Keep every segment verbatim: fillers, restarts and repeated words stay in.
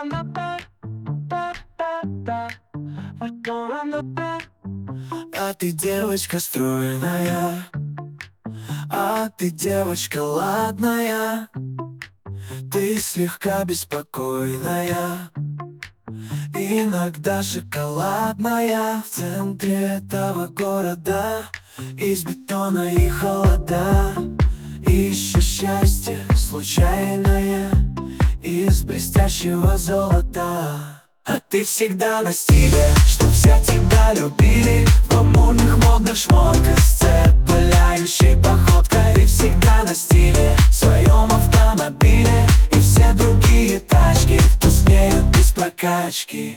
А ты девочка стройная, а ты девочка ладная, ты слегка беспокойная, иногда шоколадная. В центре этого города из бетона и холода ищешь счастье случайное из блестящего золота. А ты всегда на стиле, чтоб все тебя любили, в амурных модных шмотках с цепляющей походкой. Ты всегда на стиле в своем автомобиле, и все другие тачки тускнеют без прокачки.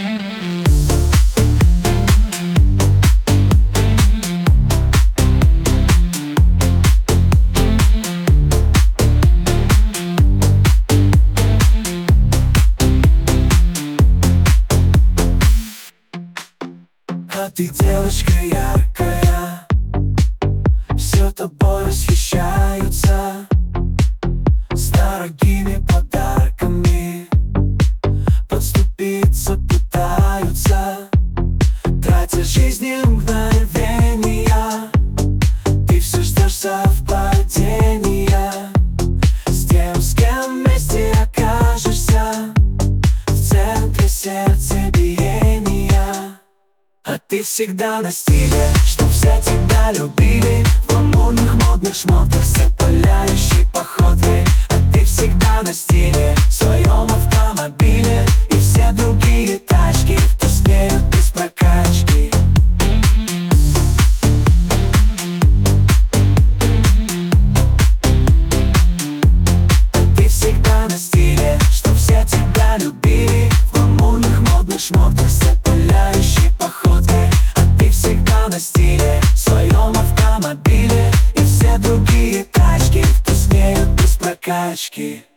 А ты девочка яркая, все тобой восхищаются, с дорогими подарками подступиться пытаются, тратя жизни мгновения. Ты все ждешь совпадения с тем, с кем вместе окажешься в центре сердца биения. А ты всегда на стиле, чтоб все тебя любили, в амурных модных шмотках с цепляющей походкой. А ты всегда на стиле в своем автомобиле, и все другие тачки тускнеют без прокачки. А ты всегда на стиле, чтоб все тебя любили, в амурных модных шмотках с цепляющей походкой. А ты всегда на стиле в своем автомобиле, и все другие тачки тускнеют без прокачки.